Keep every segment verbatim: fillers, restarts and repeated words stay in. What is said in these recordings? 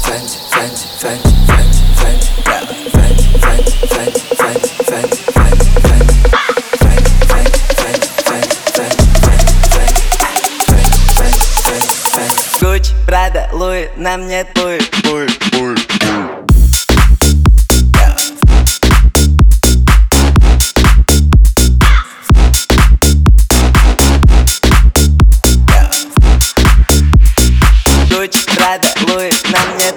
Fenty, Fenty, Fenty, Fenty, Fenty, yeah. Fenty, Fenty, Fenty, Fenty, Fenty, Fenty, Fenty, Fenty, Fenty, Fenty, Fenty, Fenty, Fenty, Fenty. Gucci, Prada, Louis, на мне твой, твой, твой. Gucci, Prada, Louis, на мне.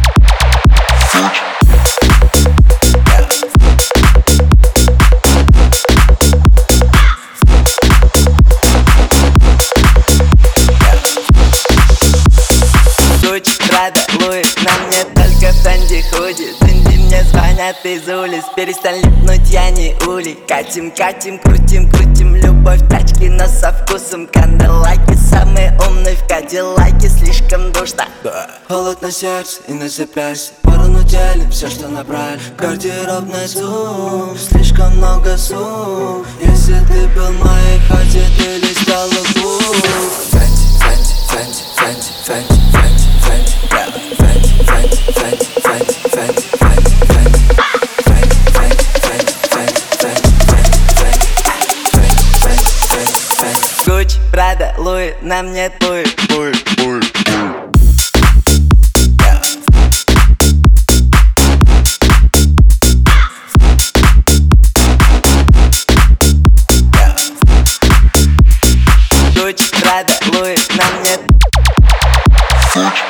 Gucci, Prada, Louis, на мне только Фенди худи. Динди мне звонят из улиц, перестань липнуть, я не улей. Катим, катим, крутим, крутим, любовь, тачки, но со вкусом канделаки. Самые умные в кадиллаке, слишком душно. Холод на сердце и на запястье, порно делим все, что набрали. Гардеробный зум, слишком много сумм. Если ты был в моей хате, ты листал луку. Фенти, Фенти, Фенти, Фенти, Фенти, Фенти, Фенти, yeah. Фенти, Фенти, Фенти, Фенти, Фенти, Фенти, Фенти, Фенти, Фенти, Фенти, Фенти, Фенти, Фенти, Фенти, Фенти. Gucci, Prada, Louis, на мне твой, твой, твой. Gucci, Prada, Louis, на мне.